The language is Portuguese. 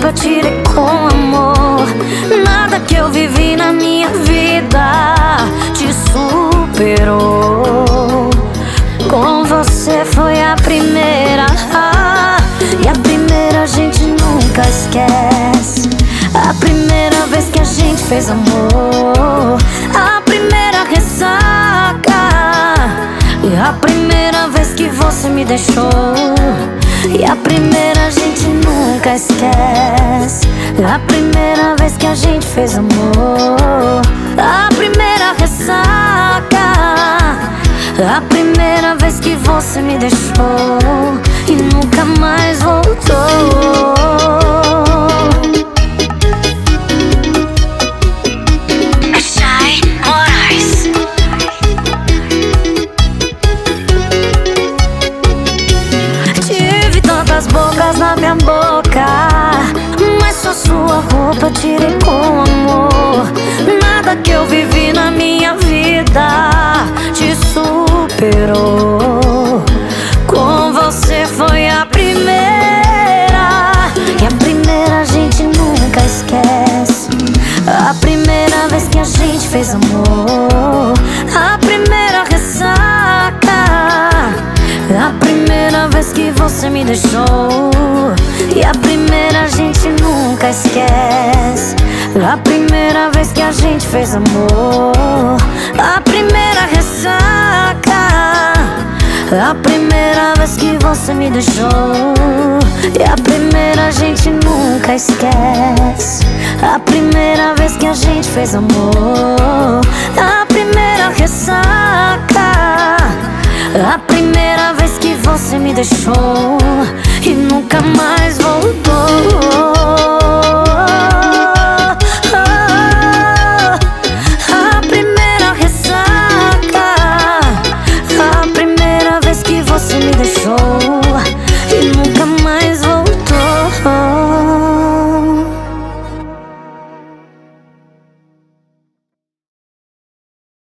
roupa eu tirei com amor. Nada que eu vivi na minha vida te superou. Com você foi a primeira, e a primeira a gente nunca esquece. A primeira vez que a gente fez amor, a primeira ressaca, e a primeira vez que você me deixou. E a primeira a gente nunca esquece. A primeira vez que a gente fez amor, a primeira ressaca, a primeira vez que você me deixou e nunca mais voltou. Tive tantas bocas na minha boca, mas só sua roupa eu tirei com amor. Nada que eu vivi na minha vida te superou. Com você foi a primeira, e a primeira a gente nunca esquece. A primeira vez que a gente fez amor, a primeira ressaca, a primeira vez que você me deixou. E a primeira a gente nunca esquece. A primeira vez que a gente fez amor, a primeira ressaca, a primeira vez que você me deixou. E a primeira a gente nunca esquece. A primeira vez que a gente fez amor, a primeira ressaca, a primeira vez que você me deixou e nunca mais voltou.